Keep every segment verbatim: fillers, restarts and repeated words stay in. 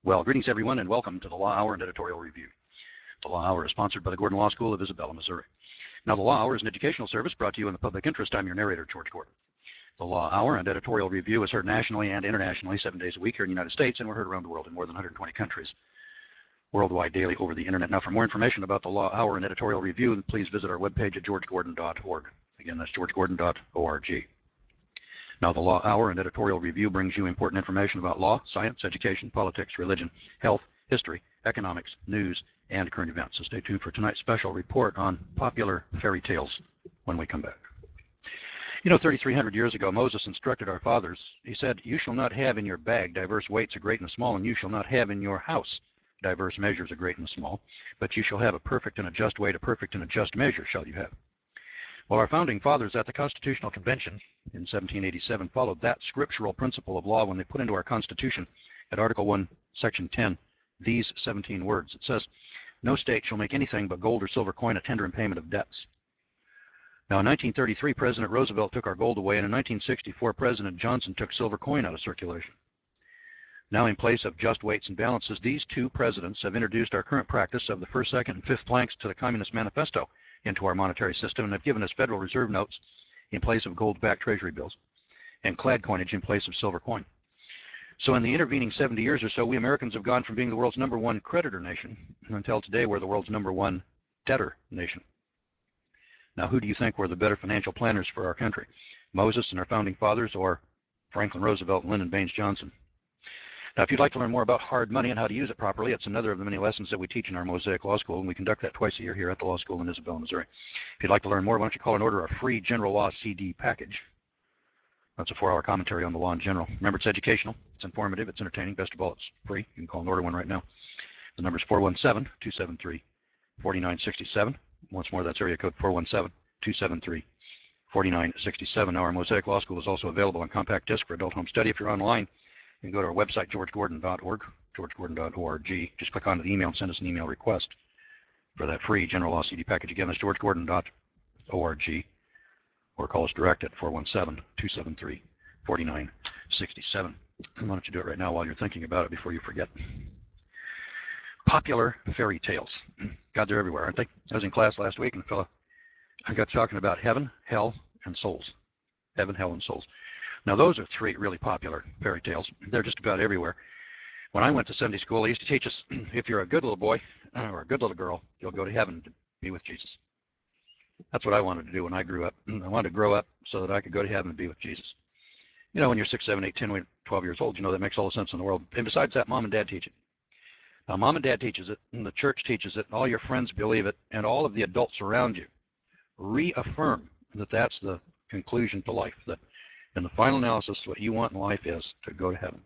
Well, greetings everyone, and welcome to the Law Hour and Editorial Review. The Law Hour is sponsored by the Gordon Law School of Isabella, Missouri. Now, the Law Hour is an educational service brought to you in the public interest. I'm your narrator, George Gordon. The Law Hour and Editorial Review is heard nationally and internationally seven days a week here in the United States, and we're heard around the world in more than one hundred twenty countries worldwide daily over the internet. Now, for more information about the Law Hour and Editorial Review, please visit our webpage at george gordon dot org. Again, that's george gordon dot org. Now, the Law Hour and Editorial Review brings you important information about law, science, education, politics, religion, health, history, economics, news, and current events. So stay tuned for tonight's special report on popular fairy tales when we come back. You know, thirty-three hundred years ago, Moses instructed our fathers. He said, "You shall not have in your bag diverse weights, a great and a small, and you shall not have in your house diverse measures, a great and a small, but you shall have a perfect and a just weight, a perfect and a just measure shall you have." Well, our founding fathers at the Constitutional Convention in seventeen eighty-seven followed that scriptural principle of law when they put into our Constitution at Article one, Section ten, these seventeen words. It says, "No state shall make anything but gold or silver coin a tender in payment of debts." Now, in nineteen thirty-three, President Roosevelt took our gold away, and in nineteen sixty-four, President Johnson took silver coin out of circulation. Now, in place of just weights and balances, these two presidents have introduced our current practice of the first, second, and fifth planks to the Communist Manifesto into our monetary system, and have given us Federal Reserve notes in place of gold-backed treasury bills and clad coinage in place of silver coin. So in the intervening seventy years or so, we Americans have gone from being the world's number one creditor nation until today we're the world's number one debtor nation. Now, who do you think were the better financial planners for our country? Moses and our founding fathers, or Franklin Roosevelt and Lyndon Baines Johnson? Now, if you'd like to learn more about hard money and how to use it properly, it's another of the many lessons that we teach in our Mosaic Law School, and we conduct that twice a year here at the Law School in Isabella, Missouri. If you'd like to learn more, why don't you call and order our free General Law C D package. That's a four-hour commentary on the law in general. Remember, it's educational, it's informative, it's entertaining. Best of all, it's free. You can call and order one right now. The number is four one seven, two seven three, four nine six seven. Once more, that's area code four one seven, two seven three, four nine six seven. Now, our Mosaic Law School is also available on compact disc for adult home study. If you're online, you can go to our website, george gordon dot org, george gordon dot org. Just click on the email and send us an email request for that free General Law C D package. Again, that's george gordon dot org, or call us direct at four one seven, two seven three, four nine six seven. Why don't you do it right now while you're thinking about it before you forget. Popular fairy tales. God, they're everywhere, aren't they? I was in class last week, and a fellow, I got talking about heaven, hell, and souls. Heaven, hell, and souls. Now, those are three really popular fairy tales. They're just about everywhere. When I went to Sunday school, they used to teach us, if you're a good little boy or a good little girl, you'll go to heaven to be with Jesus. That's what I wanted to do when I grew up. I wanted to grow up so that I could go to heaven and be with Jesus. You know, when you're six, seven, eight, ten, twelve years old, you know that makes all the sense in the world. And besides that, Mom and Dad teach it. Now, Mom and Dad teaches it, and the church teaches it, and all your friends believe it, and all of the adults around you reaffirm that that's the conclusion to life, that in the final analysis, what you want in life is to go to heaven.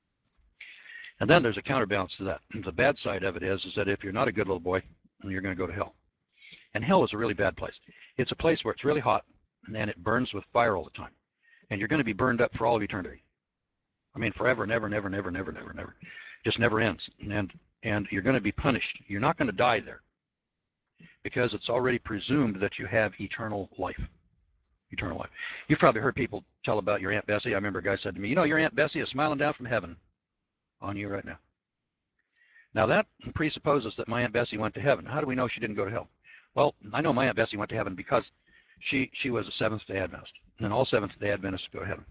And then there's a counterbalance to that. The bad side of it is, is that if you're not a good little boy, you're going to go to hell. And hell is a really bad place. It's a place where it's really hot, and it burns with fire all the time. And you're going to be burned up for all of eternity. I mean, forever, never, never, never, never, never, never. Just never ends. And, and you're going to be punished. You're not going to die there, because it's already presumed that you have eternal life. Eternal life. You've probably heard people tell about your Aunt Bessie. I remember a guy said to me, you know, your Aunt Bessie is smiling down from heaven on you right now. Now, that presupposes that my Aunt Bessie went to heaven. How do we know she didn't go to hell? Well, I know my Aunt Bessie went to heaven because she, she was a Seventh-day Adventist, and all Seventh-day Adventists go to heaven.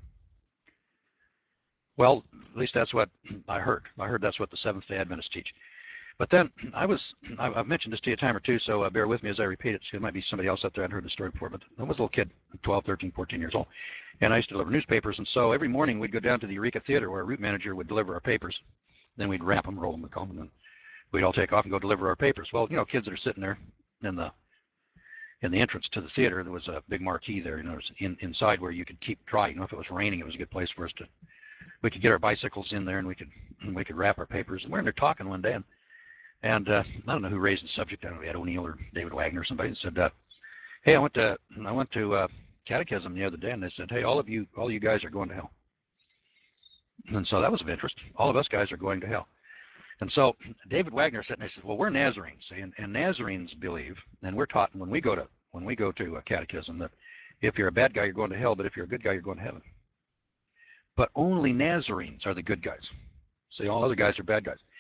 Well, at least that's what I heard. I heard that's what the Seventh-day Adventists teach. But then I was, I've mentioned this to you a time or two, so uh, bear with me as I repeat it. So it might be somebody else out there hadn't heard the story before, but I was a little kid, twelve, thirteen, fourteen years old, and I used to deliver newspapers. And so every morning we'd go down to the Eureka Theater where a route manager would deliver our papers. Then we'd wrap them, roll them, and comb them, and then we'd all take off and go deliver our papers. Well, you know, kids that are sitting there in the in the entrance to the theater, there was a big marquee there, you know, in, inside where you could keep dry. You know, if it was raining, it was a good place for us to, we could get our bicycles in there, and we could and we could wrap our papers. And we're in there talking one day, and And uh, I don't know who raised the subject. I don't know, Ed O'Neill or David Wagner or somebody, and said, uh, "Hey, I went to I went to uh, catechism the other day, and they said, hey, all of you, all you guys are going to hell." And so that was of interest. All of us guys are going to hell. And so David Wagner said, and he said, "Well, we're Nazarenes, see, and, and Nazarenes believe, and we're taught when we go to when we go to a catechism that if you're a bad guy, you're going to hell, but if you're a good guy, you're going to heaven. But only Nazarenes are the good guys. See, all other guys are bad guys."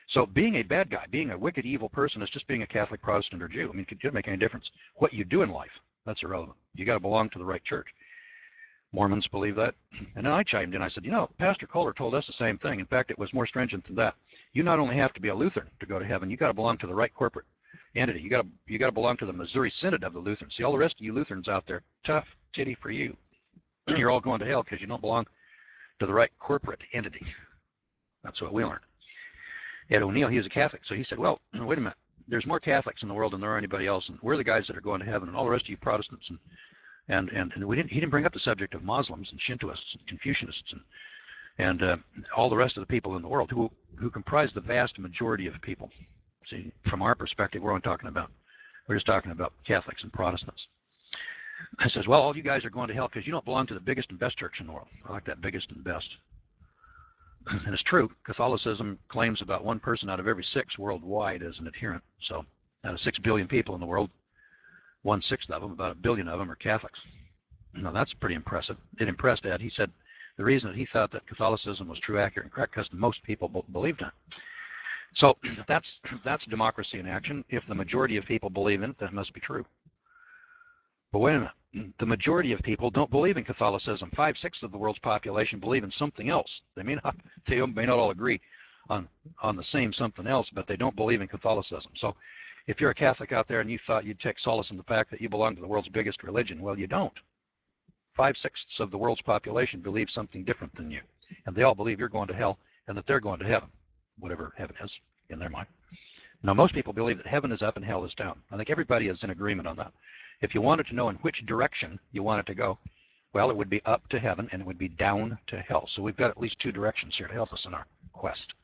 So being a bad guy, being a wicked, evil person is just being a Catholic, Protestant, or Jew. I mean, it doesn't make any difference. What you do in life, that's irrelevant. You got to belong to the right church. Mormons believe that. And then I chimed in. I said, you know, Pastor Kohler told us the same thing. In fact, it was more stringent than that. You not only have to be a Lutheran to go to heaven, you got to belong to the right corporate entity. You got to you got to belong to the Missouri Synod of the Lutherans. See, all the rest of you Lutherans out there, tough titty for you. You're all going to hell because you don't belong to the right corporate entity. That's what we learned. Ed O'Neill, he was a Catholic, so he said, well, wait a minute. There's more Catholics in the world than there are anybody else, and we're the guys that are going to heaven, and all the rest of you Protestants and And, and, and we didn't, he didn't bring up the subject of Muslims and Shintoists and Confucianists and, and uh, all the rest of the people in the world who, who comprise the vast majority of people. See, from our perspective, we're only talking about, we're just talking about Catholics and Protestants. I says, well, all you guys are going to hell because you don't belong to the biggest and best church in the world. I like that, biggest and best. And it's true. Catholicism claims about one person out of every six worldwide as an adherent. So out of six billion people in the world, one-sixth of them, about a billion of them, are Catholics. Now, that's pretty impressive. It impressed Ed. He said the reason that he thought that Catholicism was true, accurate, and correct because most people believed in it. So that's, that's democracy in action. If the majority of people believe in it, that must be true. But wait a minute. The majority of people don't believe in Catholicism. Five-sixths of the world's population believe in something else. They may not, they may not all agree on, on the same something else, but they don't believe in Catholicism. So if you're a Catholic out there and you thought you'd take solace in the fact that you belong to the world's biggest religion, well, you don't. Five-sixths of the world's population believe something different than you. And they all believe you're going to hell and that they're going to heaven, whatever heaven is in their mind. Now, most people believe that heaven is up and hell is down. I think everybody is in agreement on that. If you wanted to know in which direction you want it to go, well, it would be up to heaven and it would be down to hell. So we've got at least two directions here to help us in our quest.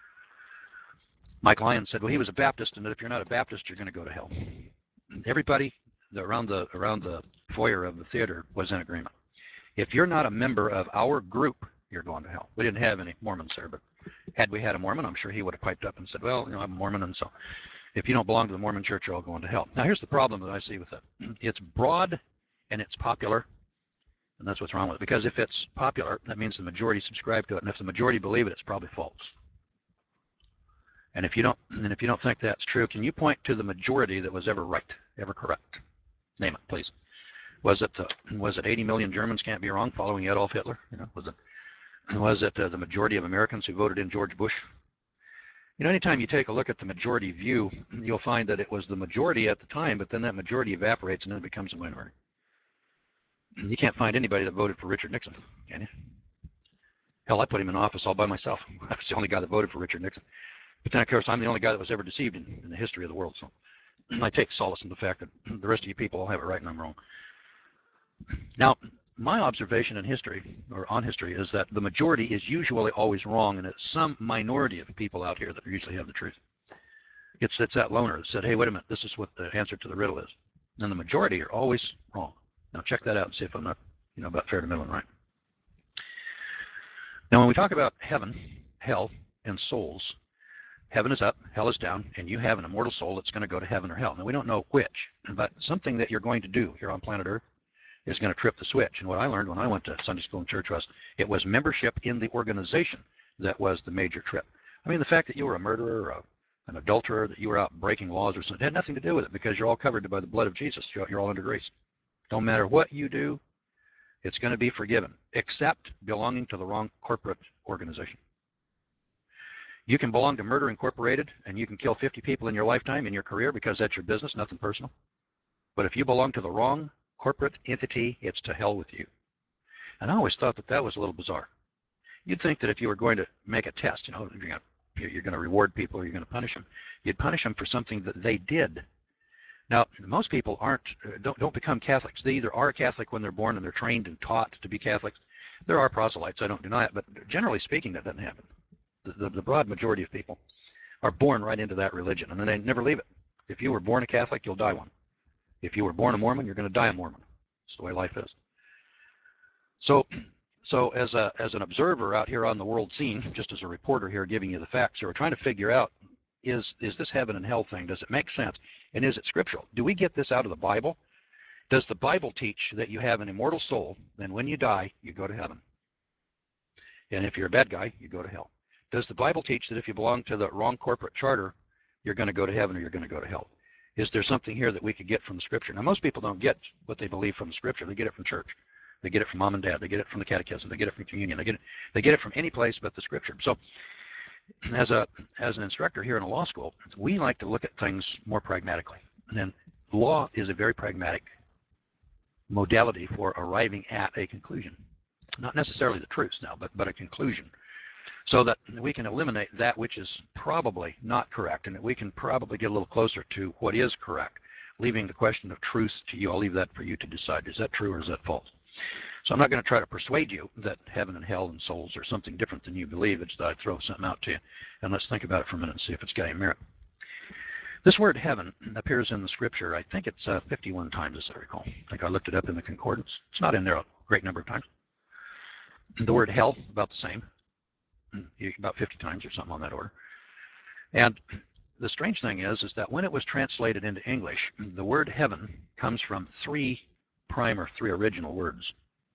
Mike Lyons said, well, he was a Baptist, and that if you're not a Baptist, you're going to go to hell. Everybody around the, around the foyer of the theater was in agreement. If you're not a member of our group, you're going to hell. We didn't have any Mormons there, but had we had a Mormon, I'm sure he would have piped up and said, well, you know, I'm a Mormon, and so if you don't belong to the Mormon church, you're all going to hell. Now, here's the problem that I see with it. It's broad, and it's popular, and that's what's wrong with it. Because if it's popular, that means the majority subscribe to it, and if the majority believe it, it's probably false. And if you don't, and if you don't think that's true, can you point to the majority that was ever right, ever correct? Name it, please. Was it uh, was it eighty million Germans can't be wrong following Adolf Hitler? You know, was it was it uh, the majority of Americans who voted in George Bush? You know, anytime you take a look at the majority view, you'll find that it was the majority at the time, but then that majority evaporates and then it becomes a minority. You can't find anybody that voted for Richard Nixon, can you? Hell, I put him in office all by myself. I was the only guy that voted for Richard Nixon. But then, of course, I'm the only guy that was ever deceived in, in the history of the world. So I take solace in the fact that the rest of you people all have it right and I'm wrong. Now, my observation in history, or on history, is that the majority is usually always wrong, and it's some minority of people out here that usually have the truth. It's, it's that loner that said, hey, wait a minute, this is what the answer to the riddle is. And the majority are always wrong. Now, check that out and see if I'm not, you know, about fair to middle and right. Now, when we talk about heaven, hell, and souls, heaven is up, hell is down, and you have an immortal soul that's going to go to heaven or hell. Now, we don't know which, but something that you're going to do here on planet Earth is going to trip the switch. And what I learned when I went to Sunday school and church was it was membership in the organization that was the major trip. I mean, the fact that you were a murderer, or a, an adulterer, that you were out breaking laws or something, it had nothing to do with it because you're all covered by the blood of Jesus. You're, you're all under grace. Don't matter what you do, it's going to be forgiven, except belonging to the wrong corporate organization. You can belong to Murder Incorporated, and you can kill fifty people in your lifetime in your career because that's your business, nothing personal. But if you belong to the wrong corporate entity, it's to hell with you. And I always thought that that was a little bizarre. You'd think that if you were going to make a test, you know, you're going to, you're going to reward people or you're going to punish them, you'd punish them for something that they did. Now, most people aren't, don't, don't become Catholics. They either are Catholic when they're born and they're trained and taught to be Catholics. There are proselytes, I don't deny it, but generally speaking, that doesn't happen. The, the, the broad majority of people are born right into that religion, and then they never leave it. If you were born a Catholic, you'll die one. If you were born a Mormon, you're going to die a Mormon. It's the way life is. So, so as, a, as an observer out here on the world scene, just as a reporter here giving you the facts, so we're trying to figure out, is, is this heaven and hell thing, does it make sense? And is it scriptural? Do we get this out of the Bible? Does the Bible teach that you have an immortal soul, and when you die, you go to heaven? And if you're a bad guy, you go to hell. Does the Bible teach that if you belong to the wrong corporate charter, you're going to go to heaven or you're going to go to hell? Is there something here that we could get from the Scripture? Now, most people don't get what they believe from the Scripture. They get it from church. They get it from mom and dad. They get it from the catechism. They get it from communion. They get it, they get it from any place but the Scripture. So as, a, as an instructor here in a law school, we like to look at things more pragmatically. And law is a very pragmatic modality for arriving at a conclusion. Not necessarily the truth now, but, but a conclusion. So that we can eliminate that which is probably not correct, and that we can probably get a little closer to what is correct, leaving the question of truth to you. I'll leave that for you to decide. Is that true or is that false? So I'm not going to try to persuade you that heaven and hell and souls are something different than you believe. It's that I throw something out to you, and let's think about it for a minute and see if it's got any merit. This word heaven appears in the Scripture. I think it's uh, fifty-one times, as I recall. I think I looked it up in the concordance. It's not in there a great number of times. The word hell, about the same. About fifty times or something on that order. And the strange thing is, is that when it was translated into English, the word heaven comes from three prime or three original words.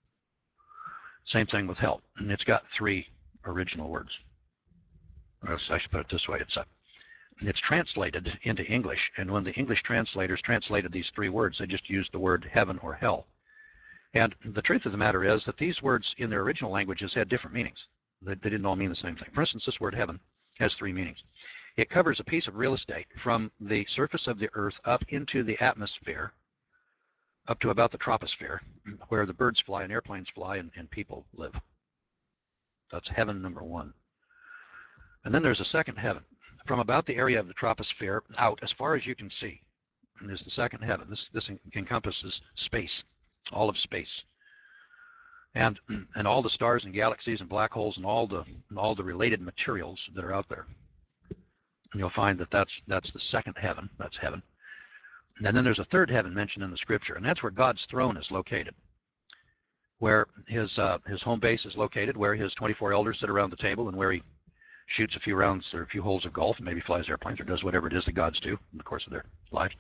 Same thing with hell. And it's got three original words. Or else I should put it this way. It's, a, it's translated into English, and when the English translators translated these three words, they just used the word heaven or hell. And the truth of the matter is that these words in their original languages had different meanings. They didn't all mean the same thing. For instance, this word heaven has three meanings. It covers a piece of real estate from the surface of the earth up into the atmosphere, up to about the troposphere, where the birds fly and airplanes fly and, and people live. That's heaven number one. And then there's a second heaven. From about the area of the troposphere out as far as you can see, and there's the second heaven. This, this encompasses space, all of space. And, and all the stars and galaxies and black holes and all the, and all the related materials that are out there. And you'll find that that's, that's the second heaven. That's heaven. And then there's a third heaven mentioned in the Scripture, and that's where God's throne is located, where his, uh, his home base is located, where his twenty-four elders sit around the table, and where he shoots a few rounds or a few holes of golf, and maybe flies airplanes or does whatever it is that gods do in the course of their lives.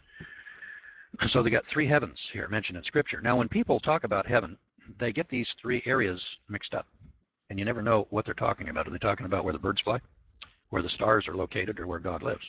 So they got three heavens here mentioned in Scripture. Now, when people talk about heaven, they get these three areas mixed up, and you never know what they're talking about. Are they talking about where the birds fly, where the stars are located, or where God lives?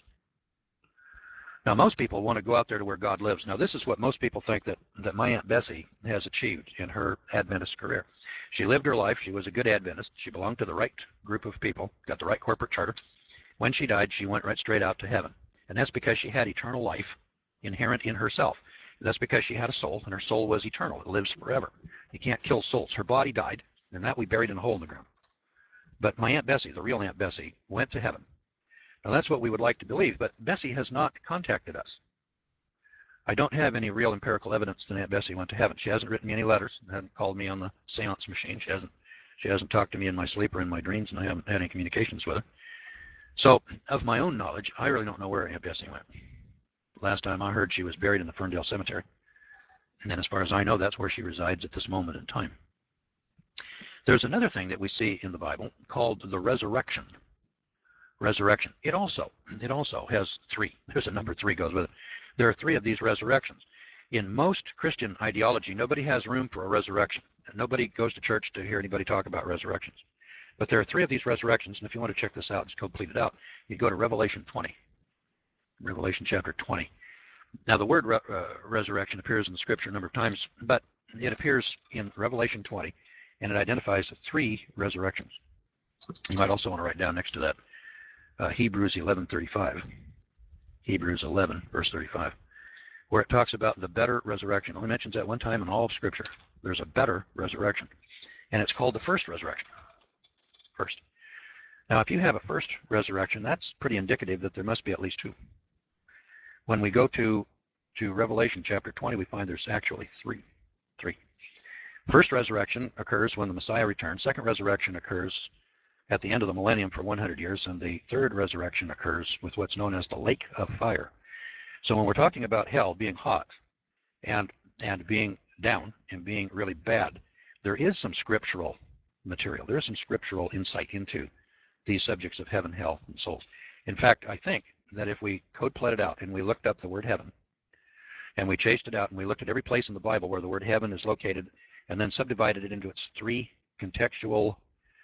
Now, most people want to go out there to where God lives. Now, this is what most people think that, that my Aunt Bessie has achieved in her Adventist career. She lived her life. She was a good Adventist. She belonged to the right group of people, got the right corporate charter. When she died, she went right straight out to heaven, and that's because she had eternal life inherent in herself. That's because she had a soul, and her soul was eternal. It lives forever. You can't kill souls. Her body died, and that we buried in a hole in the ground. But my Aunt Bessie, the real Aunt Bessie, went to heaven. Now, that's what we would like to believe, but Bessie has not contacted us. I don't have any real empirical evidence that Aunt Bessie went to heaven. She hasn't written me any letters, hasn't called me on the seance machine. She hasn't, she hasn't talked to me in my sleep or in my dreams, and I haven't had any communications with her. So, of my own knowledge, I really don't know where Aunt Bessie went. Last time I heard, she was buried in the Ferndale Cemetery. And then as far as I know, that's where she resides at this moment in time. There's another thing that we see in the Bible called the resurrection. Resurrection. It also, it also has three. There's a number three goes with it. There are three of these resurrections. In most Christian ideology, nobody has room for a resurrection. Nobody goes to church to hear anybody talk about resurrections. But there are three of these resurrections, and if you want to check this out, just complete it out. You go to Revelation twenty. Revelation chapter twenty. Now, the word re uh, resurrection appears in the Scripture a number of times, but it appears in Revelation twenty, and it identifies three resurrections. You might also want to write down next to that uh, Hebrews eleven thirty-five. Hebrews eleven, verse thirty-five, where it talks about the better resurrection. It only mentions that one time in all of Scripture. There's a better resurrection, and it's called the first resurrection. First. Now, if you have a first resurrection, that's pretty indicative that there must be at least two. When we go to, to Revelation chapter twenty, we find there's actually three. Three. First resurrection occurs when the Messiah returns. Second resurrection occurs at the end of the millennium for one hundred years. And the third resurrection occurs with what's known as the lake of fire. So when we're talking about hell being hot and, and being down and being really bad, there is some scriptural material. There is some scriptural insight into these subjects of heaven, hell, and souls. In fact, I think that if we code plotted out and we looked up the word heaven and we chased it out and we looked at every place in the Bible where the word heaven is located and then subdivided it into its three contextual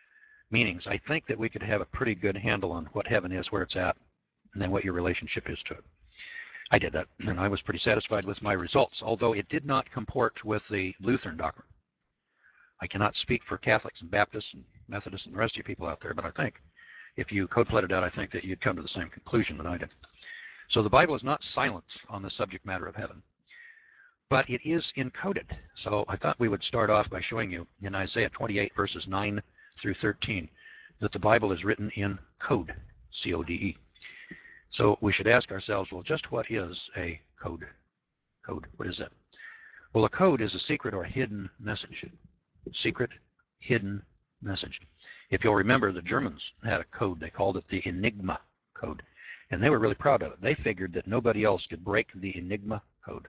meanings, I think that we could have a pretty good handle on what heaven is, where it's at, and then what your relationship is to it. I did that, and I was pretty satisfied with my results, although it did not comport with the Lutheran doctrine. I cannot speak for Catholics and Baptists and Methodists and the rest of you people out there, but I think if you code-plotted out, I think that you'd come to the same conclusion that I did. So the Bible is not silent on the subject matter of heaven, but it is encoded. So I thought we would start off by showing you in Isaiah twenty-eight, verses nine through thirteen, that the Bible is written in code, C O D E. So we should ask ourselves, well, just what is a code? Code, what is that? Well, a code is a secret or hidden message. Secret, hidden message. If you'll remember, the Germans had a code. They called it the Enigma code, and they were really proud of it. They figured that nobody else could break the Enigma code.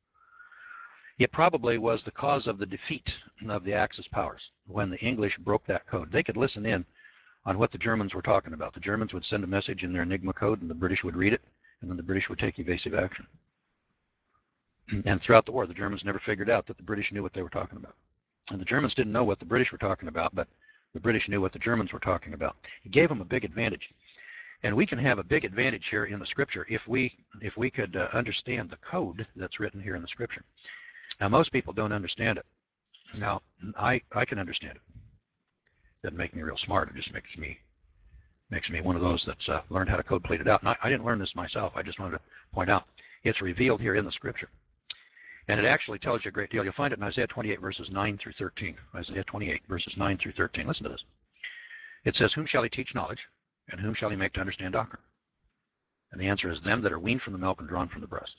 It probably was the cause of the defeat of the Axis powers when the English broke that code. They could listen in on what the Germans were talking about. The Germans would send a message in their Enigma code, and the British would read it, and then the British would take evasive action. And throughout the war, the Germans never figured out that the British knew what they were talking about. And the Germans didn't know what the British were talking about, but the British knew what the Germans were talking about. It gave them a big advantage. And we can have a big advantage here in the Scripture if we, if we could uh, understand the code that's written here in the Scripture. Now, most people don't understand it. Now, I, I can understand it. Doesn't make me real smart. It just makes me makes me one of those that's uh, learned how to code plate it out. And I, I didn't learn this myself. I just wanted to point out it's revealed here in the Scripture. And it actually tells you a great deal. You'll find it in Isaiah twenty-eight, verses nine through thirteen. Isaiah twenty-eight, verses nine through thirteen. Listen to this. It says, whom shall he teach knowledge, and whom shall he make to understand doctrine? And the answer is them that are weaned from the milk and drawn from the breasts.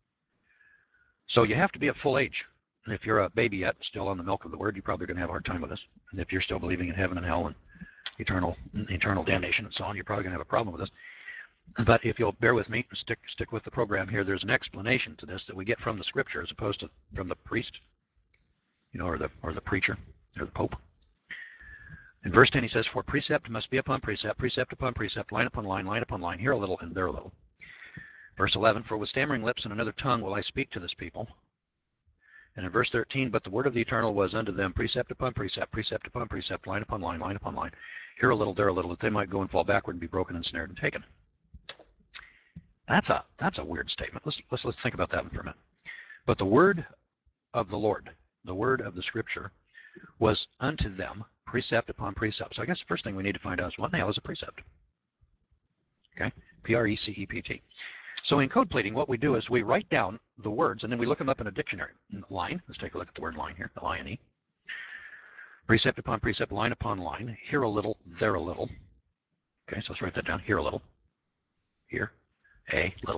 So you have to be of full age. And if you're a baby yet, still on the milk of the word, you're probably going to have a hard time with this. And if you're still believing in heaven and hell and eternal, eternal damnation and so on, you're probably going to have a problem with this. But if you'll bear with me, stick stick with the program here, there's an explanation to this that we get from the Scripture as opposed to from the priest, you know, or the or the preacher, or the Pope. In verse ten he says, for precept must be upon precept, precept upon precept, line upon line, line upon line, here a little and there a little. Verse eleven, for with stammering lips and another tongue will I speak to this people. And in verse thirteen, but the word of the Eternal was unto them precept upon precept, precept upon precept, line upon line, line upon line, here a little, there a little, that they might go and fall backward and be broken and snared and taken. That's a, that's a weird statement. Let's, let's, let's think about that for a minute. But the word of the Lord, the word of the Scripture, was unto them precept upon precept. So I guess the first thing we need to find out is what in the hell is a precept? Okay, P R E C E P T. So in code pleading, what we do is we write down the words, and then we look them up in a dictionary. Line, let's take a look at the word line here, L I N E. Precept upon precept, line upon line, here a little, there a little. Okay, so let's write that down, here a little, here. A little,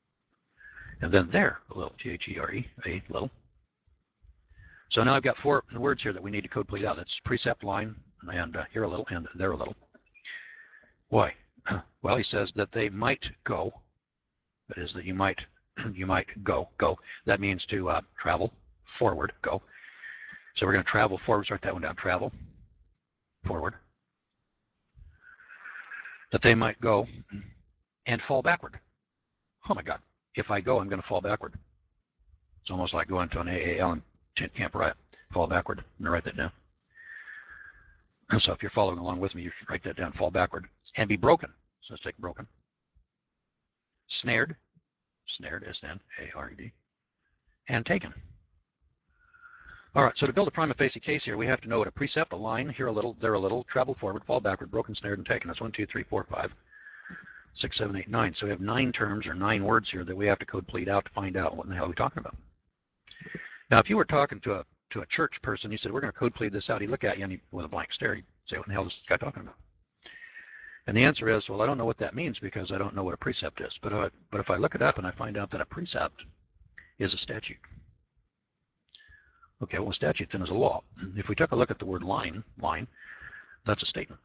and then there a little, T H E R E, a little. So now I've got four words here that we need to code plead out. That's precept, line, and uh, here a little, and there a little. Why? Well, he says that they might go. That is, that you might, you might go, go. That means to uh, travel forward, go. So we're going to travel forward. Let's write that one down. Travel forward. That they might go and fall backward. Oh my God, if I go, I'm going to fall backward. It's almost like going to an A A L and tent camp riot. Fall backward. I'm going to write that down. And so if you're following along with me, you should write that down, fall backward. And be broken. So let's take broken. Snared. Snared, S N A R E D. And taken. All right, so to build a prima facie case here, we have to know what a precept, a line, here a little, there a little, travel forward, fall backward, broken, snared, and taken. That's one, two, three, four, five. Six, seven, eight, nine. So we have nine terms or nine words here that we have to code plead out to find out what in the hell we're talking about. Now, if you were talking to a to a church person, you said, we're going to code plead this out, he'd look at you and he, with a blank stare, he'd say, what in the hell is this guy talking about? And the answer is, well, I don't know what that means because I don't know what a precept is. But, uh, but if I look it up and I find out that a precept is a statute. Okay, well, a statute then is a law. If we took a look at the word line, line, that's a statement.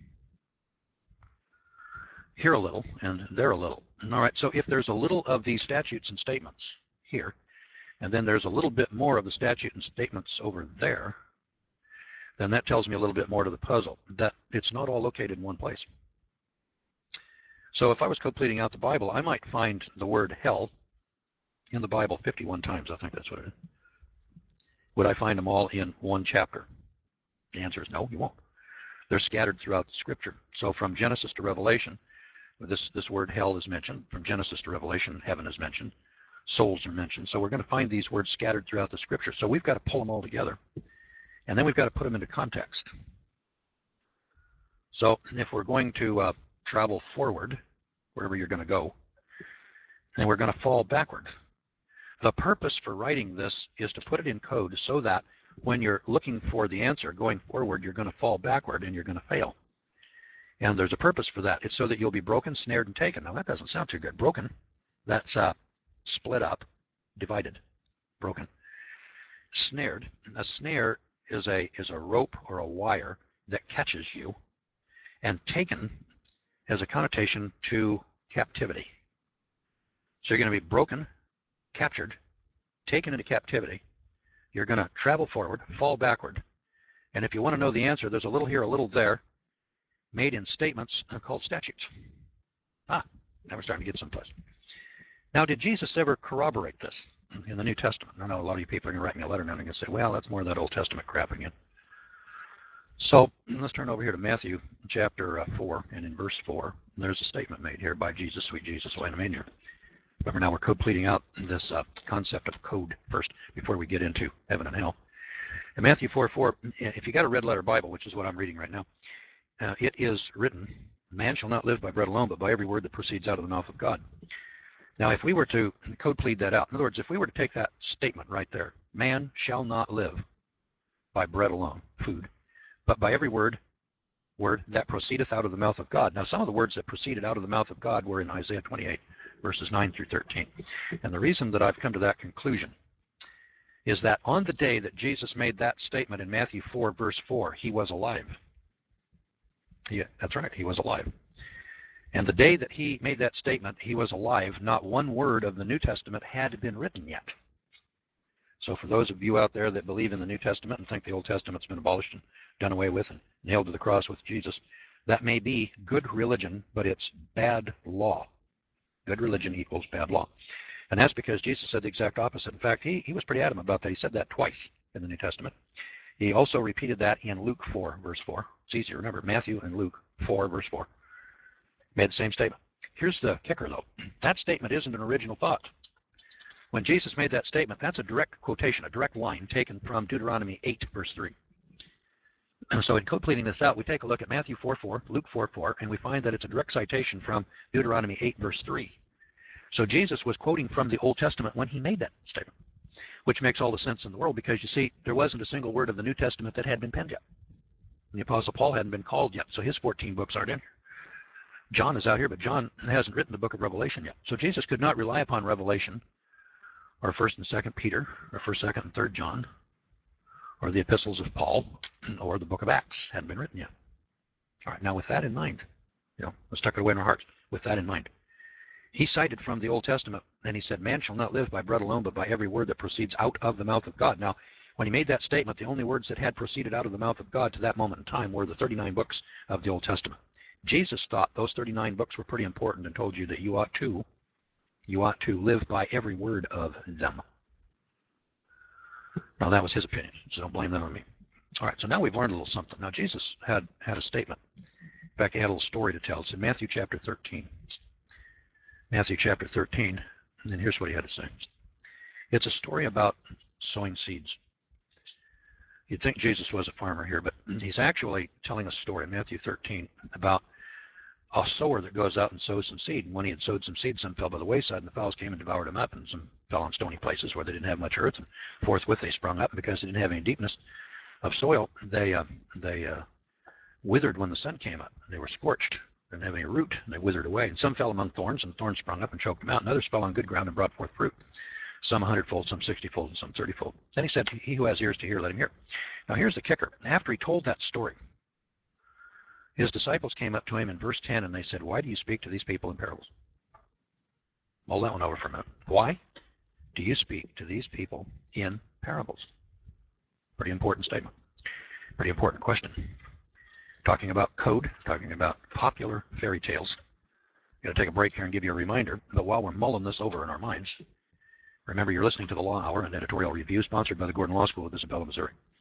Here a little, and there a little. All right, so if there's a little of these statutes and statements here, and then there's a little bit more of the statute and statements over there, then that tells me a little bit more to the puzzle, that it's not all located in one place. So if I was completing out the Bible, I might find the word hell in the Bible fifty-one times. I think that's what it is. Would I find them all in one chapter? The answer is no, you won't. They're scattered throughout the Scripture. So from Genesis to Revelation, this, this word hell is mentioned. From Genesis to Revelation, heaven is mentioned. Souls are mentioned. So we're going to find these words scattered throughout the Scripture. So we've got to pull them all together. And then we've got to put them into context. So if we're going to uh, travel forward, wherever you're going to go, then we're going to fall backward. The purpose for writing this is to put it in code so that when you're looking for the answer going forward, you're going to fall backward and you're going to fail. And there's a purpose for that. It's so that you'll be broken, snared, and taken. Now that doesn't sound too good. Broken, that's uh, split up, divided, broken. Snared, a snare is a, is a rope or a wire that catches you. And taken has a connotation to captivity. So you're going to be broken, captured, taken into captivity. You're going to travel forward, fall backward. And if you want to know the answer, there's a little here, a little there, made in statements called statutes. Ah, now we're starting to get someplace. Now, did Jesus ever corroborate this in the New Testament? I know a lot of you people are going to write me a letter now and they're going to say, well, that's more of that Old Testament crap again. So let's turn over here to Matthew chapter uh, four, and in verse four, there's a statement made here by Jesus, sweet Jesus, wait a minute. Remember now we're completing out this uh, concept of code first before we get into heaven and hell. In Matthew four four, if you got a red letter Bible, which is what I'm reading right now, uh, it is written, man shall not live by bread alone, but by every word that proceeds out of the mouth of God. Now if we were to code plead that out, in other words, if we were to take that statement right there, man shall not live by bread alone, food, but by every word, word that proceedeth out of the mouth of God. Now some of the words that proceeded out of the mouth of God were in Isaiah twenty-eight, verses nine through thirteen. And the reason that I've come to that conclusion is that on the day that Jesus made that statement in Matthew four, verse four, he was alive. Yeah, that's right, he was alive. And the day that he made that statement, he was alive, not one word of the New Testament had been written yet. So for those of you out there that believe in the New Testament and think the Old Testament's been abolished and done away with and nailed to the cross with Jesus, that may be good religion, but it's bad law. Good religion equals bad law. And that's because Jesus said the exact opposite. In fact, he, he was pretty adamant about that. He said that twice in the New Testament. He also repeated that in Luke four, verse four. It's easy to remember. Matthew and Luke four, verse four. Made the same statement. Here's the kicker, though. That statement isn't an original thought. When Jesus made that statement, that's a direct quotation, a direct line taken from Deuteronomy eight, verse three. And so in completing this out, we take a look at Matthew four four, Luke four four, and we find that it's a direct citation from Deuteronomy eight, verse three. So Jesus was quoting from the Old Testament when he made that statement, which makes all the sense in the world because, you see, there wasn't a single word of the New Testament that had been penned yet. And the Apostle Paul hadn't been called yet, so his fourteen books aren't in here. John is out here, but John hasn't written the book of Revelation yet. So Jesus could not rely upon Revelation or first and second Peter or first, second, and third John or the epistles of Paul or the book of Acts. Hadn't been written yet. All right, now with that in mind, you know, let's tuck it away in our hearts. With that in mind, he cited from the Old Testament, and he said, man shall not live by bread alone, but by every word that proceeds out of the mouth of God. Now, when he made that statement, the only words that had proceeded out of the mouth of God to that moment in time were the thirty-nine books of the Old Testament. Jesus thought those thirty-nine books were pretty important and told you that you ought to, you ought to live by every word of them. Now, that was his opinion, so don't blame that on me. All right, so now we've learned a little something. Now, Jesus had, had a statement. In fact, he had a little story to tell. It's in Matthew chapter thirteen. Matthew chapter thirteen, and then here's what he had to say. It's a story about sowing seeds. You'd think Jesus was a farmer here, but he's actually telling a story in Matthew thirteen about a sower that goes out and sows some seed. And when he had sowed some seed, some fell by the wayside, and the fowls came and devoured them up, and some fell on stony places where they didn't have much earth, and forthwith they sprung up. Because they didn't have any deepness of soil, they uh, they uh, withered when the sun came up. They were scorched. They didn't have any root, and they withered away. And some fell among thorns, and the thorns sprung up and choked them out, and others fell on good ground and brought forth fruit. Some a hundredfold, some sixtyfold, and some thirtyfold. Then he said, he who has ears to hear, let him hear. Now here's the kicker. After he told that story, his disciples came up to him in verse ten, and they said, why do you speak to these people in parables? Mull that one over for a minute. Why do you speak to these people in parables? Pretty important statement. Pretty important question. Talking about code, talking about popular fairy tales. I'm going to take a break here and give you a reminder, but while we're mulling this over in our minds, remember you're listening to the Law Hour, an editorial review sponsored by the Gordon Law School of Isabella, Missouri.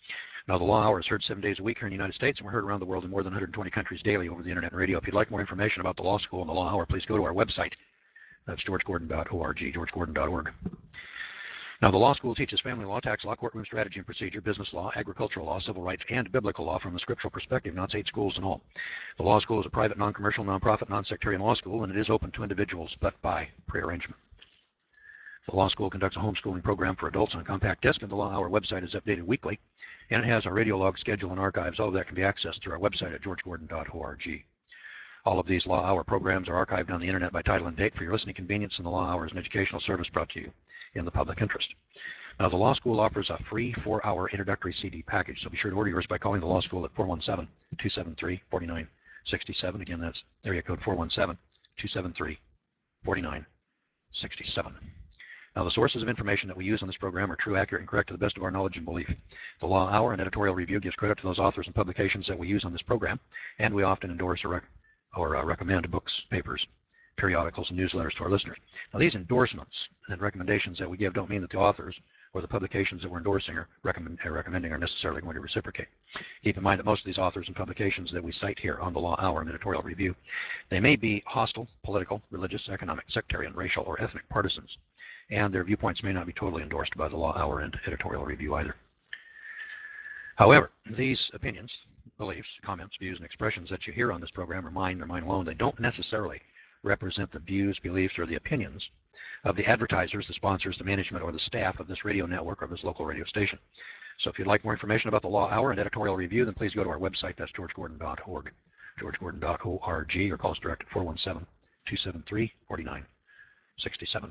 Now, the Law Hour is heard seven days a week here in the United States, and we're heard around the world in more than one hundred twenty countries daily over the internet and radio. If you'd like more information about the law school and the Law Hour, please go to our website. That's george gordon dot org, george gordon dot org. Now, the law school teaches family law, tax law, courtroom strategy and procedure, business law, agricultural law, civil rights, and biblical law from the scriptural perspective. Now, it's eight schools in all. The law school is a private, non-commercial, non-profit, non-sectarian law school, and it is open to individuals, but by prearrangement. The law school conducts a homeschooling program for adults on a compact disc, and the Law Hour website is updated weekly, and it has our radio log schedule and archives. All of that can be accessed through our website at george gordon dot org. All of these Law Hour programs are archived on the internet by title and date for your listening convenience, and the Law Hour is an educational service brought to you in the public interest. Now, the law school offers a free four-hour introductory C D package, so be sure to order yours by calling the law school at four one seven, two seven three, four nine six seven. Again, that's area code four one seven, two seven three, four nine six seven. Now, the sources of information that we use on this program are true, accurate, and correct to the best of our knowledge and belief. The Law Hour and editorial review gives credit to those authors and publications that we use on this program, and we often endorse or, rec or uh, recommend books, papers, periodicals, and newsletters to our listeners. Now, these endorsements and recommendations that we give don't mean that the authors or the publications that we're endorsing or recommend, uh, recommending are necessarily going to reciprocate. Keep in mind that most of these authors and publications that we cite here on the Law Hour and editorial review, they may be hostile, political, religious, economic, sectarian, racial, or ethnic partisans, and their viewpoints may not be totally endorsed by the Law Hour and editorial review either. However, these opinions, beliefs, comments, views, and expressions that you hear on this program are mine, they're mine alone. They don't necessarily represent the views, beliefs, or the opinions of the advertisers, the sponsors, the management, or the staff of this radio network or this local radio station. So if you'd like more information about the Law Hour and editorial review, then please go to our website. That's george gordon dot org, george gordon dot org, or call us direct at four one seven, two seven three, four nine six seven.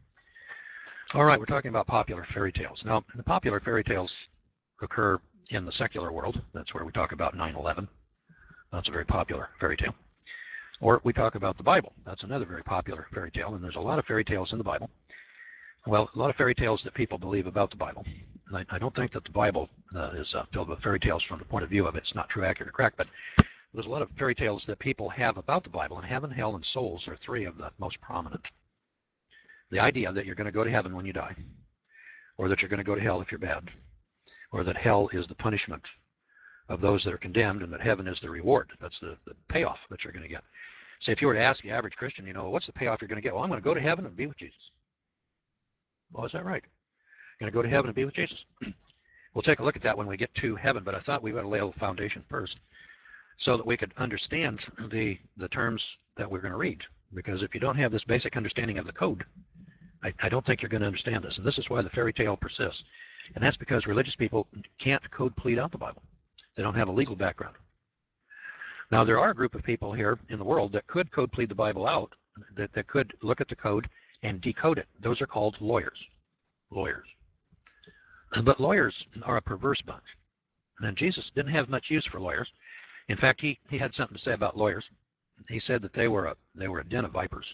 All right, we're talking about popular fairy tales. Now, the popular fairy tales occur in the secular world. That's where we talk about nine eleven. That's a very popular fairy tale. Or we talk about the Bible. That's another very popular fairy tale, and there's a lot of fairy tales in the Bible. Well, a lot of fairy tales that people believe about the Bible. I, I don't think that the Bible uh, is uh, filled with fairy tales from the point of view of it's not true, accurate, or correct, but there's a lot of fairy tales that people have about the Bible, and heaven, hell, and souls are three of the most prominent. The idea that you're going to go to heaven when you die, or that you're going to go to hell if you're bad, or that hell is the punishment of those that are condemned, and that heaven is the reward. That's the, the payoff that you're going to get. Say, if you were to ask the average Christian, you know, what's the payoff you're going to get? Well, I'm going to go to heaven and be with Jesus. Well, is that right? You're going to go to heaven and be with Jesus. We'll take a look at that when we get to heaven, but I thought we ought to lay a little foundation first so that we could understand the, the terms that we're going to read. Because if you don't have this basic understanding of the code, I, I don't think you're going to understand this. And this is why the fairy tale persists. And that's because religious people can't code plead out the Bible. They don't have a legal background. Now, there are a group of people here in the world that could code plead the Bible out, that, that could look at the code and decode it. Those are called lawyers. Lawyers. But lawyers are a perverse bunch. And Jesus didn't have much use for lawyers. In fact, he, he had something to say about lawyers. He said that they were a, they were a den of vipers.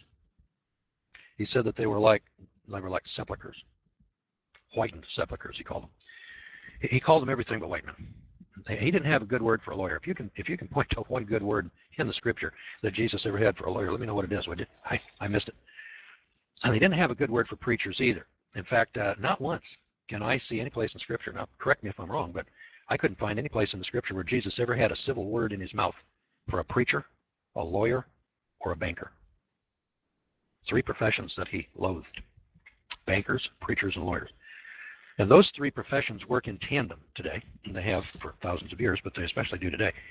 He said that they were like, they were like sepulchres. Whitened sepulchres, he called them. He, he called them everything but white men. He didn't have a good word for a lawyer. If you can, if you can point to one good word in the Scripture that Jesus ever had for a lawyer, let me know what it is. Would you? I, I missed it. And he didn't have a good word for preachers either. In fact, uh, not once can I see any place in Scripture. Now, correct me if I'm wrong, but I couldn't find any place in the Scripture where Jesus ever had a civil word in his mouth for a preacher, a lawyer, or a banker. Three professions that he loathed: bankers, preachers, and lawyers. And those three professions work in tandem today. And they have for thousands of years, but they especially do today.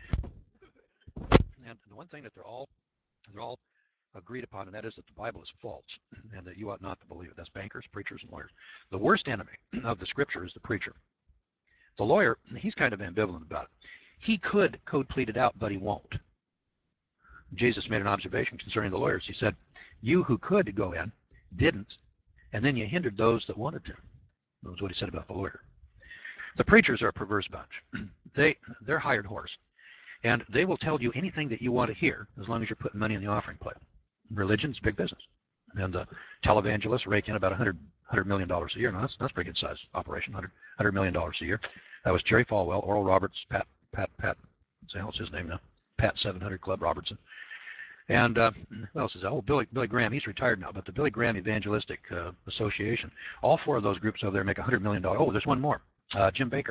And the one thing that they're all they're all agreed upon, and that is that the Bible is false, and that you ought not to believe it. That's bankers, preachers, and lawyers. The worst enemy of the Scripture is the preacher. The lawyer, he's kind of ambivalent about it. He could code plead it out, but he won't. Jesus made an observation concerning the lawyers. He said, you who could go in didn't, and then you hindered those that wanted to. That was what he said about the lawyer. The preachers are a perverse bunch. They, they're hired horse, and they will tell you anything that you want to hear as long as you're putting money in the offering plate. Religion's big business. And the televangelists rake in about one hundred, one hundred million dollars a year. Now, that's, that's a pretty good size operation, one hundred, one hundred million dollars a year. That was Jerry Falwell, Oral Roberts, Pat, Pat, Pat, what's his name now? Pat seven hundred Club Robertson. And uh, what else is that? Oh, Billy, Billy Graham. He's retired now, but the Billy Graham Evangelistic uh, Association. All four of those groups over there make one hundred million dollars. Oh, there's one more. Uh, Jim Baker.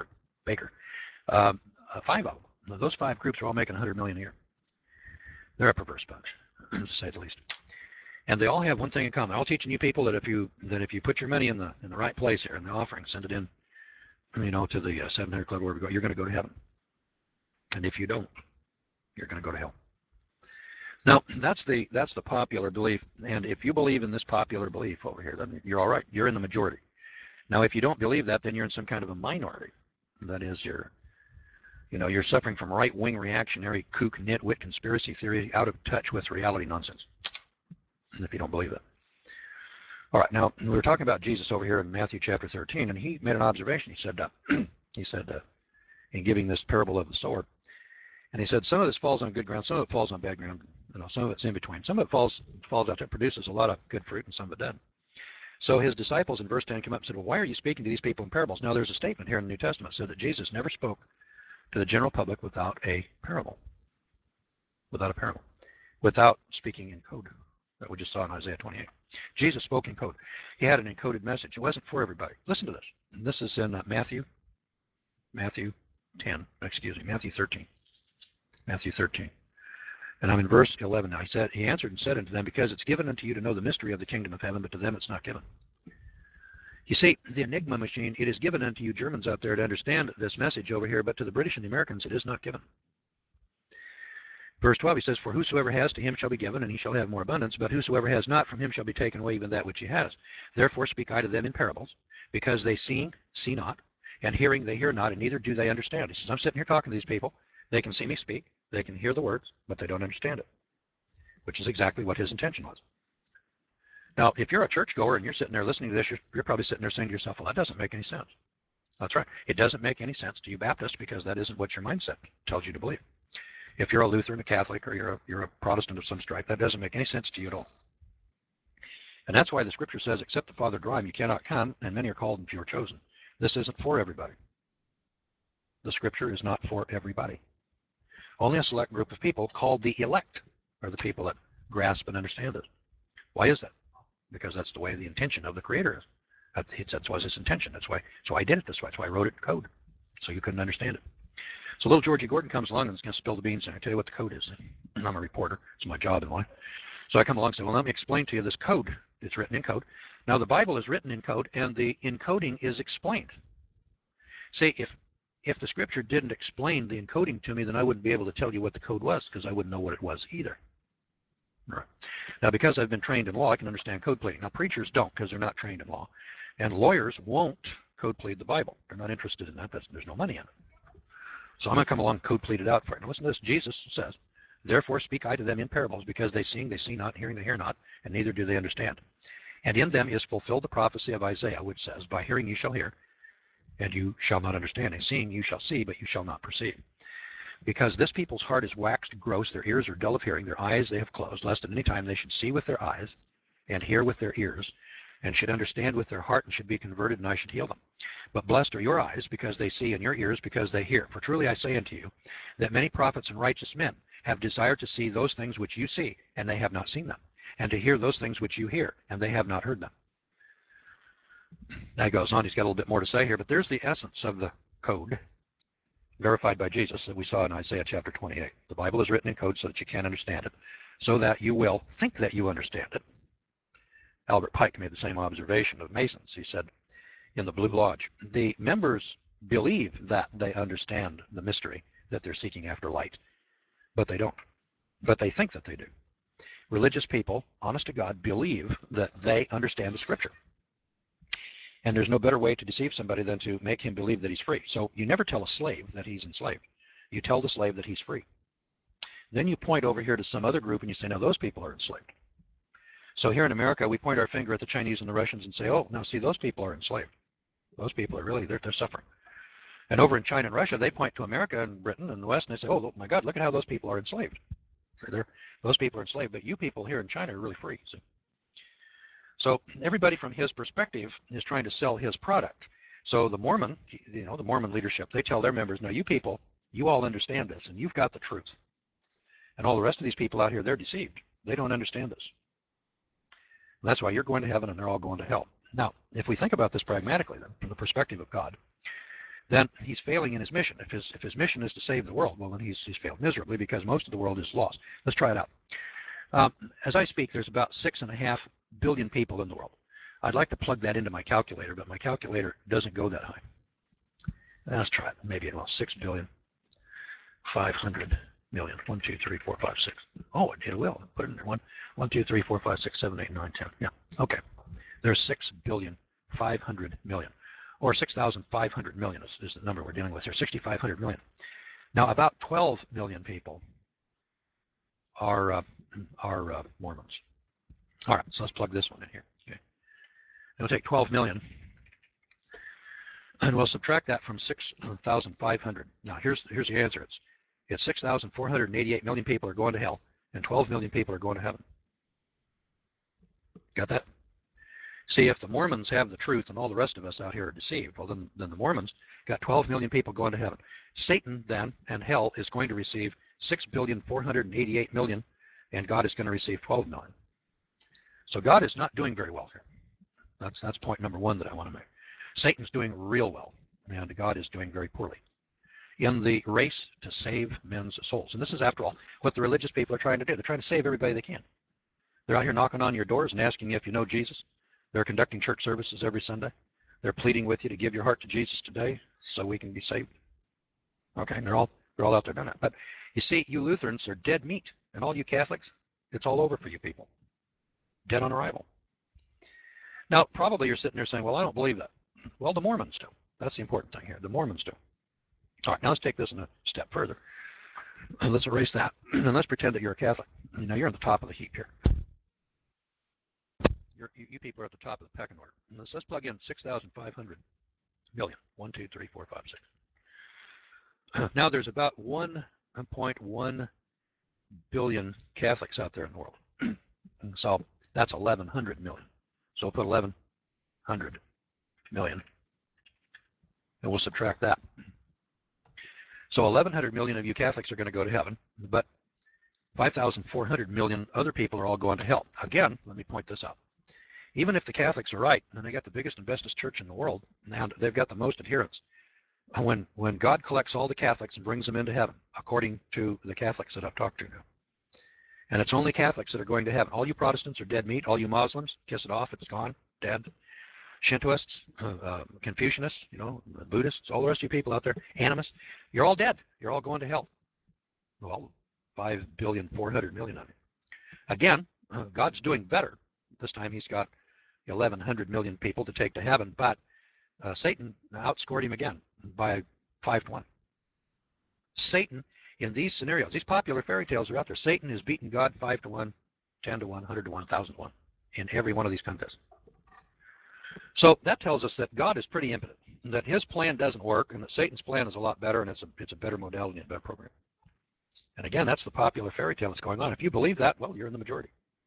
Baker. Um, uh, five of them. Those five groups are all making one hundred million dollars a year. They're a perverse bunch, to say the least. And they all have one thing in common. They're all teaching you people that if you that if you put your money in the in the right place here in the offering, send it in, you know, to the uh, seven hundred Club, wherever we go, you're going to go to heaven. And if you don't, you're going to go to hell. Now, that's the that's the popular belief. And if you believe in this popular belief over here, then you're all right. You're in the majority. Now, if you don't believe that, then you're in some kind of a minority. That is, you're, you know, you're suffering from right-wing reactionary kook nitwit conspiracy theory, out of touch with reality nonsense. And if you don't believe that. All right, now, we were talking about Jesus over here in Matthew chapter thirteen, and he made an observation. He said, uh, he said, uh, in giving this parable of the sower, and he said, some of this falls on good ground, some of it falls on bad ground, you know, some of it's in between. Some of it falls falls out there, produces a lot of good fruit, and some of it doesn't. So his disciples in verse ten come up and said, well, why are you speaking to these people in parables? Now, there's a statement here in the New Testament that said that Jesus never spoke to the general public without a parable, without a parable, without speaking in code that we just saw in Isaiah twenty-eight. Jesus spoke in code. He had an encoded message. It wasn't for everybody. Listen to this. And this is in uh, Matthew, Matthew ten, excuse me, Matthew thirteen. Matthew thirteen. And I'm in verse eleven now. He said, he answered and said unto them, because it's given unto you to know the mystery of the kingdom of heaven, but to them it's not given. You see, the Enigma machine, it is given unto you Germans out there to understand this message over here, but to the British and the Americans it is not given. Verse twelve, he says, for whosoever has, to him shall be given, and he shall have more abundance, but whosoever has not, from him shall be taken away even that which he has. Therefore speak I to them in parables, because they seeing, see not, and hearing, they hear not, and neither do they understand. He says, I'm sitting here talking to these people. They can see me speak. They can hear the words, but they don't understand it, which is exactly what his intention was. Now, if you're a churchgoer and you're sitting there listening to this, you're, you're probably sitting there saying to yourself, well, that doesn't make any sense. That's right. It doesn't make any sense to you Baptists because that isn't what your mindset tells you to believe. If you're a Lutheran, a Catholic, or you're a, you're a Protestant of some stripe, that doesn't make any sense to you at all. And that's why the scripture says, except the Father draw him, you cannot come, and many are called and few are chosen. This isn't for everybody. The scripture is not for everybody. Only a select group of people called the elect are the people that grasp and understand it. Why is that? Because that's the way the intention of the Creator is. That was his intention. That's why. So I did it this way. That's why I wrote it in code, so you couldn't understand it. So little Georgie Gordon comes along and is going to spill the beans, and I tell you what the code is. And I'm a reporter. It's my job in life. So I come along and say, well, let me explain to you this code. It's written in code. Now, the Bible is written in code, and the encoding is explained. See, if if the scripture didn't explain the encoding to me, then I wouldn't be able to tell you what the code was, because I wouldn't know what it was either. Right. Now, because I've been trained in law, I can understand code pleading. Now, preachers don't, because they're not trained in law. And lawyers won't code plead the Bible. They're not interested in that. That's, there's no money in it. So I'm going to come along and code plead it out for you. Now, listen to this. Jesus says, therefore speak I to them in parables, because they seeing, they see not, hearing, they hear not, and neither do they understand. And in them is fulfilled the prophecy of Isaiah, which says, by hearing you shall hear, and you shall not understand, and seeing you shall see, but you shall not perceive. Because this people's heart is waxed gross, their ears are dull of hearing, their eyes they have closed, lest at any time they should see with their eyes, and hear with their ears, and should understand with their heart, and should be converted, and I should heal them. But blessed are your eyes, because they see, and your ears, because they hear. For truly I say unto you, that many prophets and righteous men have desired to see those things which you see, and they have not seen them, and to hear those things which you hear, and they have not heard them. That goes on. He's got a little bit more to say here, but there's the essence of the code verified by Jesus that we saw in Isaiah chapter twenty-eight. The Bible is written in code so that you can understand it, so that you will think that you understand it. Albert Pike made the same observation of Masons. He said in the Blue Lodge, the members believe that they understand the mystery, that they're seeking after light, but they don't. But they think that they do. Religious people, honest to God, believe that they understand the scripture. And there's no better way to deceive somebody than to make him believe that he's free. So you never tell a slave that he's enslaved. You tell the slave that he's free. Then you point over here to some other group and you say, now those people are enslaved. So here in America, we point our finger at the Chinese and the Russians and say, oh, now see, those people are enslaved. Those people are really, they're, they're suffering. And over in China and Russia, they point to America and Britain and the West and they say, oh, my God, look at how those people are enslaved. They're, those people are enslaved, but you people here in China are really free. See? So everybody from his perspective is trying to sell his product. So the Mormon, you know, the Mormon leadership, they tell their members, now you people, you all understand this, and you've got the truth. And all the rest of these people out here, they're deceived. They don't understand this. And that's why you're going to heaven and they're all going to hell. Now, if we think about this pragmatically, then, from the perspective of God, then he's failing in his mission. If his, if his mission is to save the world, well, then he's, he's failed miserably because most of the world is lost. Let's try it out. Um, as I speak, there's about six and a half billion people in the world. I'd like to plug that into my calculator, but my calculator doesn't go that high. Let's try it. Maybe it will. six billion, five hundred million. one, two, three, four, five, six. Oh, it will. Put it in there. one, one, two, three, four, five, six, seven, eight, nine, ten. Yeah. Okay. There's six billion, five hundred million. Or six thousand five hundred million is, is the number we're dealing with here, six thousand five hundred million. Now, about twelve million people are, uh, are uh, Mormons. All right, so let's plug this one in here. Okay. It'll take twelve million, and we'll subtract that from six thousand five hundred. Now, here's, here's the answer. It's, it's six thousand four hundred eighty-eight million people are going to hell, and twelve million people are going to heaven. Got that? See, if the Mormons have the truth and all the rest of us out here are deceived, well, then, then the Mormons got twelve million people going to heaven. Satan, then, and hell is going to receive six billion four hundred eighty-eight million, and God is going to receive twelve million. So God is not doing very well here. That's, that's point number one that I want to make. Satan's doing real well, and God is doing very poorly in the race to save men's souls. And this is, after all, what the religious people are trying to do. They're trying to save everybody they can. They're out here knocking on your doors and asking you if you know Jesus. They're conducting church services every Sunday. They're pleading with you to give your heart to Jesus today so we can be saved. Okay, and they're all, they're all out there doing that. But you see, you Lutherans are dead meat, and all you Catholics, it's all over for you people. Dead on arrival. Now, probably you're sitting there saying, well, I don't believe that. Well, the Mormons do. That's the important thing here. The Mormons do. All right, now let's take this a step further. And let's erase that. And let's pretend that you're a Catholic. Now, you're on the top of the heap here. You're, you, you people are at the top of the pecking order. And let's, let's plug in six thousand five hundred million. one, two, three, four, five, six. Now, there's about one point one billion Catholics out there in the world. And so that's eleven hundred million. So we'll put eleven hundred million, and we'll subtract that. So eleven hundred million of you Catholics are going to go to heaven, but five thousand four hundred million other people are all going to hell. Again, let me point this out. Even if the Catholics are right, and they got the biggest and bestest church in the world, and they've got the most adherents, when, when God collects all the Catholics and brings them into heaven, according to the Catholics that I've talked to now, and it's only Catholics that are going to heaven. All you Protestants are dead meat. All you Muslims, kiss it off. It's gone. Dead. Shintoists, uh, uh, Confucianists, you know, Buddhists, all the rest of you people out there, animists, you're all dead. You're all going to hell. Well, five billion four hundred million of you. Again, uh, God's doing better. This time he's got eleven hundred million people to take to heaven, but uh, Satan outscored him again by five to one. Satan, in these scenarios, these popular fairy tales are out there. Satan has beaten God five to one, ten to one, one hundred to one, one thousand to one in every one of these contests. So that tells us that God is pretty impotent, that his plan doesn't work, and that Satan's plan is a lot better, and it's a, it's a better modality and a better program. And again, that's the popular fairy tale that's going on. If you believe that, well, you're in the majority.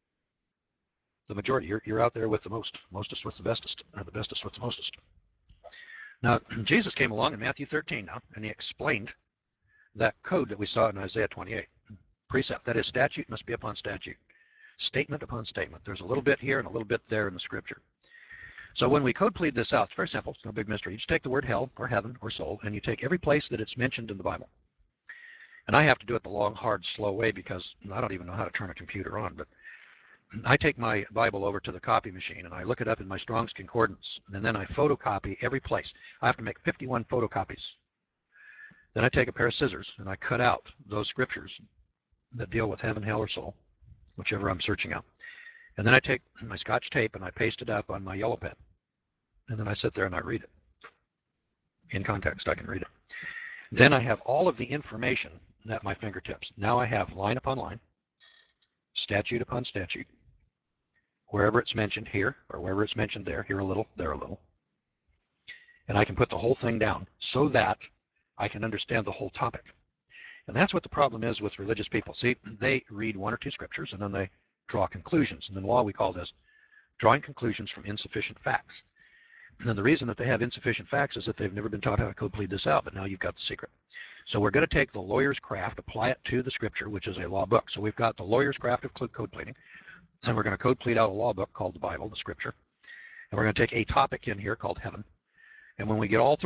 The majority. You're, you're out there with the most, mostest with the bestest, or the bestest with the mostest. Now, Jesus came along in Matthew thirteen now, and he explained that code that we saw in Isaiah twenty-eight. Precept, that is, statute must be upon statute. Statement upon statement. There's a little bit here and a little bit there in the scripture. So when we code plead this out, it's very simple. It's no big mystery. You just take the word hell or heaven or soul, and you take every place that it's mentioned in the Bible. And I have to do it the long, hard, slow way because I don't even know how to turn a computer on. But I take my Bible over to the copy machine, and I look it up in my Strong's Concordance, and then I photocopy every place. I have to make fifty-one photocopies. Then I take a pair of scissors, and I cut out those scriptures that deal with heaven, hell, or soul, whichever I'm searching out. And then I take my Scotch tape, and I paste it up on my yellow pen. And then I sit there and I read it. In context, I can read it. Then I have all of the information at my fingertips. Now I have line upon line, statute upon statute, wherever it's mentioned here, or wherever it's mentioned there, here a little, there a little. And I can put the whole thing down so that I can understand the whole topic. And that's what the problem is with religious people. See, they read one or two scriptures, and then they draw conclusions. And in law, we call this drawing conclusions from insufficient facts. And the reason that they have insufficient facts is that they've never been taught how to code plead this out, but now you've got the secret. So we're going to take the lawyer's craft, apply it to the scripture, which is a law book. So we've got the lawyer's craft of code pleading, and we're going to code plead out a law book called the Bible, the scripture. And we're going to take a topic in here called heaven. And when we get all through,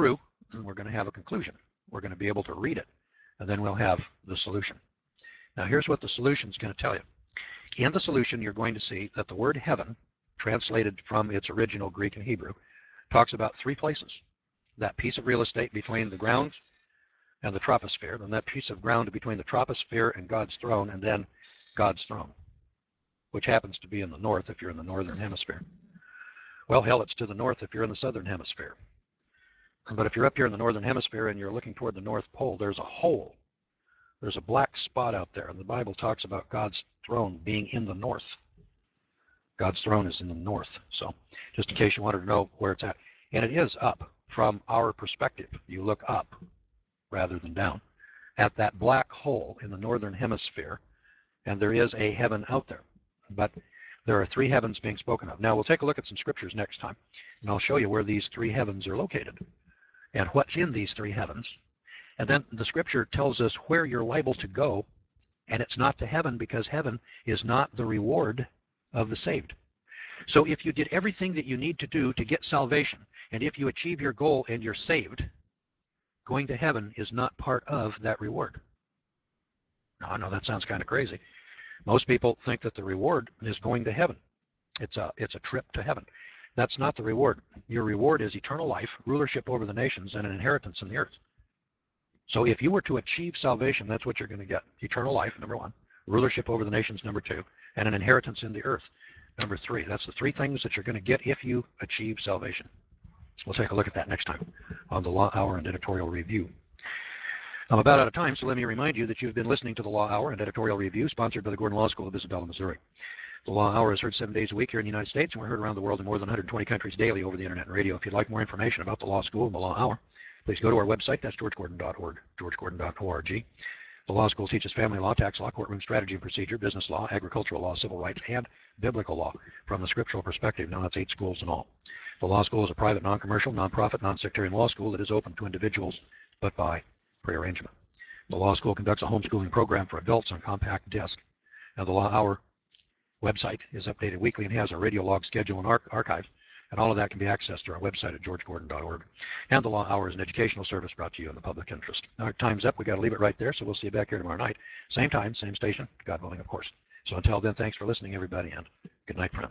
and we're going to have a conclusion. We're going to be able to read it, and then we'll have the solution. Now here's what the solution is going to tell you. In the solution, you're going to see that the word heaven, translated from its original Greek and Hebrew, talks about three places. That piece of real estate between the ground and the troposphere, then that piece of ground between the troposphere and God's throne, and then God's throne, which happens to be in the north if you're in the northern hemisphere. Well, hell, it's to the north if you're in the southern hemisphere. But if you're up here in the northern hemisphere and you're looking toward the North Pole, there's a hole. There's a black spot out there, and the Bible talks about God's throne being in the north. God's throne is in the north. So just in case you wanted to know where it's at. And it is up from our perspective. You look up rather than down at that black hole in the northern hemisphere, and there is a heaven out there. But there are three heavens being spoken of. Now we'll take a look at some scriptures next time, and I'll show you where these three heavens are located and what's in these three heavens. And then the scripture tells us where you're liable to go, and it's not to heaven, because heaven is not the reward of the saved. So if you did everything that you need to do to get salvation, and if you achieve your goal and you're saved, going to heaven is not part of that reward. Now, I know that sounds kind of crazy. Most people think that the reward is going to heaven. It's a, it's a trip to heaven. That's not the reward. Your reward is eternal life, rulership over the nations, and an inheritance in the earth. So if you were to achieve salvation, that's what you're going to get. Eternal life, number one. Rulership over the nations, number two. And an inheritance in the earth, number three. That's the three things that you're going to get if you achieve salvation. We'll take a look at that next time on the Law Hour and Editorial Review. I'm about out of time, so let me remind you that you've been listening to the Law Hour and Editorial Review, sponsored by the Gordon Law School of Isabella, Missouri. The Law Hour is heard seven days a week here in the United States, and we're heard around the world in more than one hundred twenty countries daily over the internet and radio. If you'd like more information about the Law School and the Law Hour, please go to our website. That's george gordon dot org, george gordon dot org. The Law School teaches family law, tax law, courtroom strategy and procedure, business law, agricultural law, civil rights, and biblical law from the scriptural perspective. Now, that's eight schools in all. The Law School is a private, non-commercial, non-profit, non-sectarian law school that is open to individuals, but by pre-arrangement. The Law School conducts a homeschooling program for adults on compact disc. Now, the Law Hour website is updated weekly and has a radio log schedule and arch archive, and all of that can be accessed through our website at george gordon dot org. And the Law Hour is an educational service brought to you in the public interest. Our time's up. We've got to leave it right there, so we'll see you back here tomorrow night. Same time, same station, God willing, of course. So until then, thanks for listening, everybody, and good night, friends.